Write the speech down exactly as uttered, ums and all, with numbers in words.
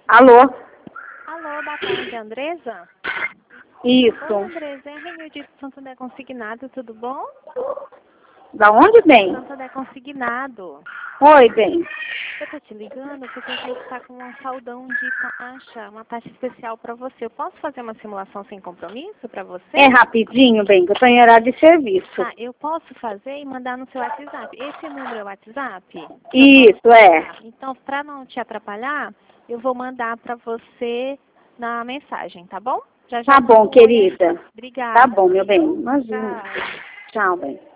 Alô? Alô, boa tarde, Andresa? Isso. Oi, Andresa, é a Renilde de Santander Consignado, tudo bom? Da onde, bem? Santander Consignado. Oi, bem. Eu tô te ligando porque a gente está com um saldão de taxa, uma taxa especial para você. Eu posso fazer uma simulação sem compromisso para você? É rapidinho, bem, que eu tô em horário de serviço. Tá, eu posso fazer e mandar no seu WhatsApp. Esse número é o WhatsApp? Isso, é. Então, para não te atrapalhar, eu vou mandar para você na mensagem, tá bom? Já já Tá eu mando bom, um oi aí. querida. Obrigada. Tá bom, meu bem. viu? Imagina. Tchau. Tchau, bem.